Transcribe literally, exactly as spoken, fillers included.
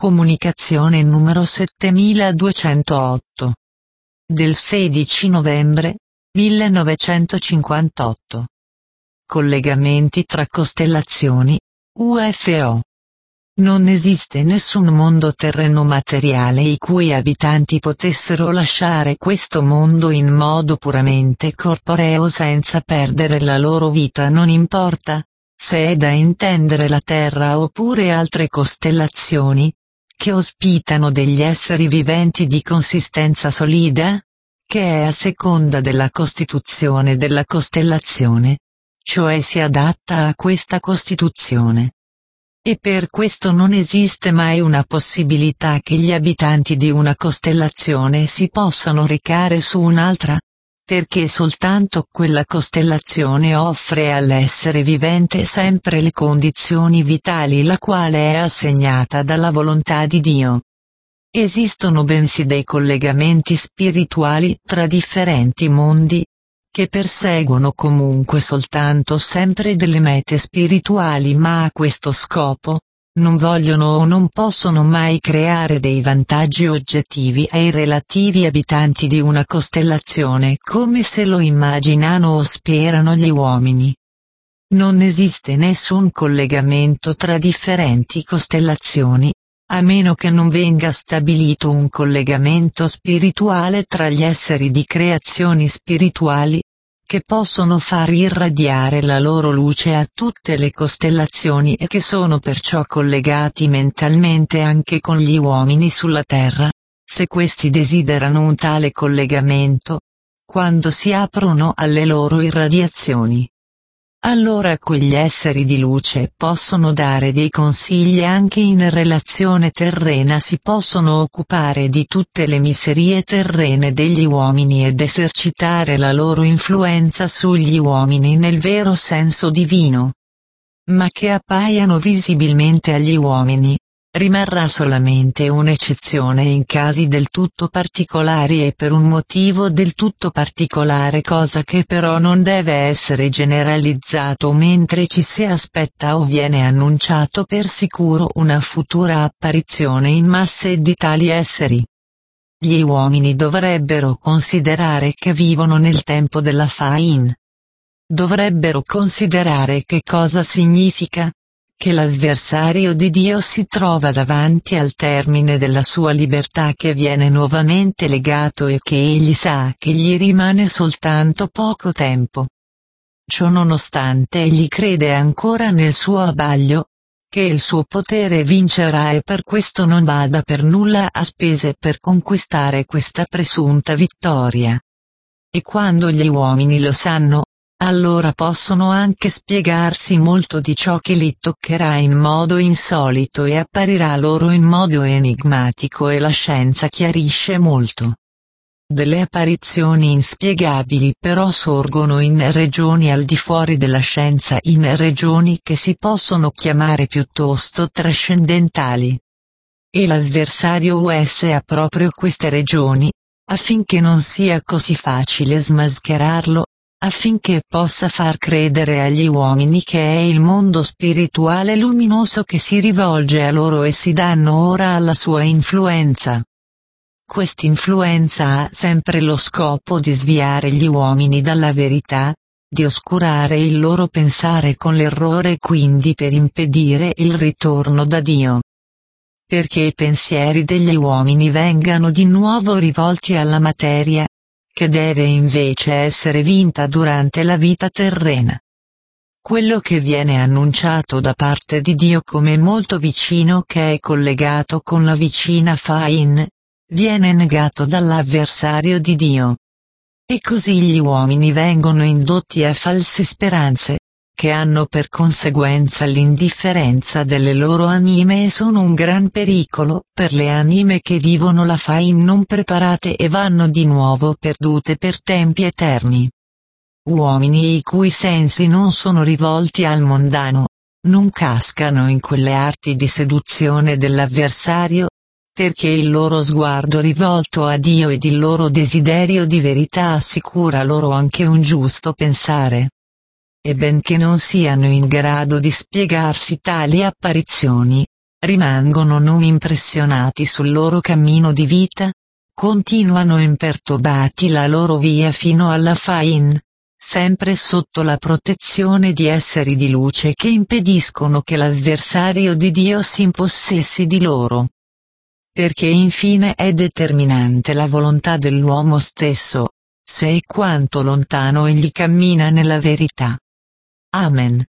Comunicazione numero settemiladuecentootto. Del sedici novembre millenovecentocinquantotto. Collegamenti tra costellazioni, U F O. Non esiste nessun mondo terreno materiale i cui abitanti potessero lasciare questo mondo in modo puramente corporeo senza perdere la loro vita, non importa se è da intendere la Terra oppure altre costellazioni, che ospitano degli esseri viventi di consistenza solida, che è a seconda della costituzione della costellazione, cioè si adatta a questa costituzione. E per questo non esiste mai una possibilità che gli abitanti di una costellazione si possano recare su un'altra, perché soltanto quella costellazione offre all'essere vivente sempre le condizioni vitali la quale è assegnata dalla volontà di Dio. Esistono bensì dei collegamenti spirituali tra differenti mondi, che perseguono comunque soltanto sempre delle mete spirituali, ma a questo scopo non vogliono o non possono mai creare dei vantaggi oggettivi ai relativi abitanti di una costellazione come se lo immaginano o sperano gli uomini. Non esiste nessun collegamento tra differenti costellazioni, a meno che non venga stabilito un collegamento spirituale tra gli esseri di creazioni spirituali, che possono far irradiare la loro luce a tutte le costellazioni e che sono perciò collegati mentalmente anche con gli uomini sulla Terra, se questi desiderano un tale collegamento, quando si aprono alle loro irradiazioni. Allora quegli esseri di luce possono dare dei consigli anche in relazione terrena, si possono occupare di tutte le miserie terrene degli uomini ed esercitare la loro influenza sugli uomini nel vero senso divino. Ma che appaiano visibilmente agli uomini, rimarrà solamente un'eccezione in casi del tutto particolari e per un motivo del tutto particolare, cosa che però non deve essere generalizzato mentre ci si aspetta o viene annunciato per sicuro una futura apparizione in masse di tali esseri. Gli uomini dovrebbero considerare che vivono nel tempo della Fain. Dovrebbero considerare che cosa significa che l'avversario di Dio si trova davanti al termine della sua libertà, che viene nuovamente legato e che egli sa che gli rimane soltanto poco tempo. Ciò nonostante egli crede ancora nel suo abbaglio, che il suo potere vincerà e per questo non bada per nulla a spese per conquistare questa presunta vittoria. E quando gli uomini lo sanno, allora possono anche spiegarsi molto di ciò che li toccherà in modo insolito e apparirà loro in modo enigmatico, e la scienza chiarisce molto. Delle apparizioni inspiegabili però sorgono in regioni al di fuori della scienza, in regioni che si possono chiamare piuttosto trascendentali. E l'avversario usa proprio queste regioni, affinché non sia così facile smascherarlo, affinché possa far credere agli uomini che è il mondo spirituale luminoso che si rivolge a loro e si danno ora alla sua influenza. Quest'influenza ha sempre lo scopo di sviare gli uomini dalla verità, di oscurare il loro pensare con l'errore e quindi per impedire il ritorno da Dio. Perché i pensieri degli uomini vengano di nuovo rivolti alla materia, che deve invece essere vinta durante la vita terrena. Quello che viene annunciato da parte di Dio come molto vicino, che è collegato con la vicina Fain, viene negato dall'avversario di Dio. E così gli uomini vengono indotti a false speranze, che hanno per conseguenza l'indifferenza delle loro anime e sono un gran pericolo per le anime che vivono la Fain non preparate e vanno di nuovo perdute per tempi eterni. Uomini i cui sensi non sono rivolti al mondano, non cascano in quelle arti di seduzione dell'avversario, perché il loro sguardo rivolto a Dio ed il loro desiderio di verità assicura loro anche un giusto pensare. E benché non siano in grado di spiegarsi tali apparizioni, rimangono non impressionati sul loro cammino di vita, continuano imperturbati la loro via fino alla fine, sempre sotto la protezione di esseri di luce che impediscono che l'avversario di Dio si impossessi di loro. Perché infine è determinante la volontà dell'uomo stesso, se e quanto lontano egli cammina nella verità. Amen.